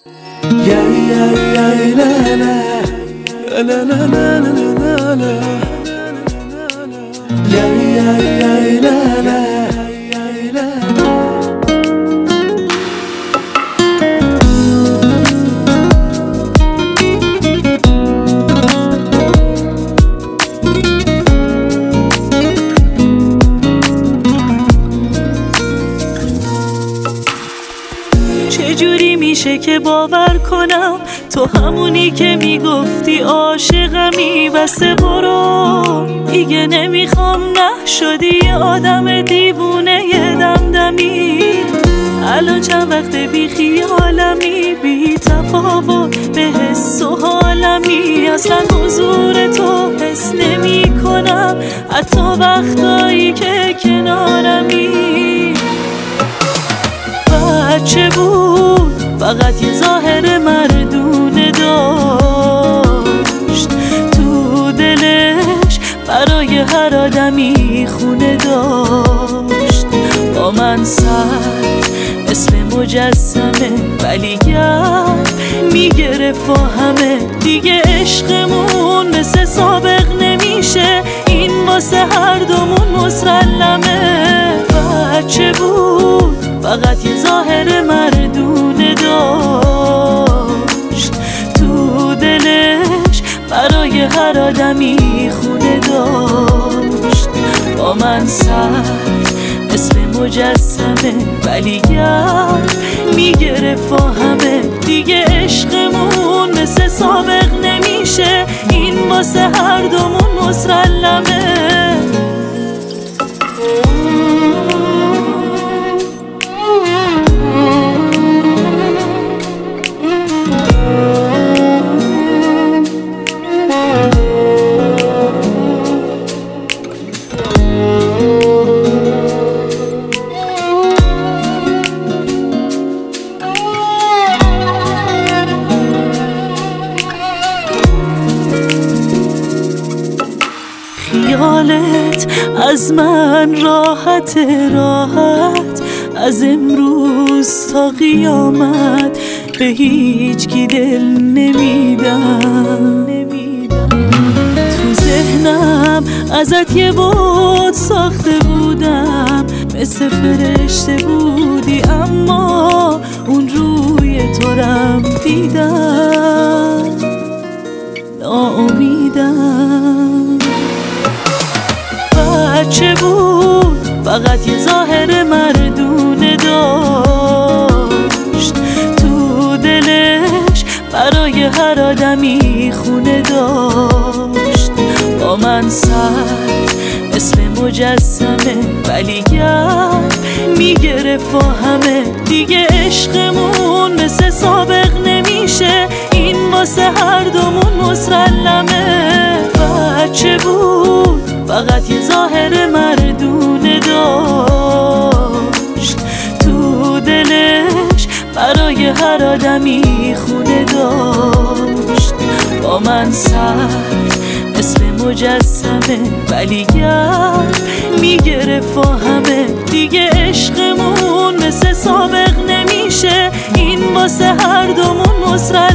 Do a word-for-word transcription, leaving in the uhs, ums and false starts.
چجوری میشه که باور کنم تو همونی که میگفتی عاشقمی؟ بسه برو دیگه نمیخوام، نه شدی یه آدم دیوونه یه دمدمی. الان چند وقت بی خیالمی، بی تفاوت به حس و حالمی. اصلا حضور تو حس نمی کنم حتی وقتایی که کنارمی. بچه بود فقط یه ظاهر مردونه داشت، تو دلش برای هر آدمی خونه داشت. با من سر مثل مجسمه ولی گرد میگرفت و همه دیگه عشقمون مثل سابق نمیشه، این واسه هر دومون مسلمه. بچه بود فقط یه ظاهر مردونه داشت، تو دلش برای هر آدمی خونه داشت. با من سر مثل مجسمه ولی گرد میگرفت و همه دیگه عشقمون مثل سابق نمیشه، این واسه هر دومون مسلمه. خیالت از من راحت راحت، از امروز تا قیامت به هیچ کی دل نمیدم. تو ذهنم ازت یه بود ساخته بودم، مثل فرشته بودی اما اون روی تو رم دیدم، ناامیدم. بچه بود فقط یه ظاهر مردونه داشت، تو دلش برای هر آدمی خونه داشت. با من سر مثل مجسمه ولی گرد میگرفت و همه دیگه عشقمون مثل سابق نمیشه، این واسه هر دومون مسلمه. بچه بود فقط یه ظاهر مردونه داشت، تو دلش برای هر آدمی خونه داشت. با من سر مثل مجسمه ولی گرد میگرفت و همه دیگه عشقمون مثل سابق نمیشه، این واسه هر دومون مسلمه.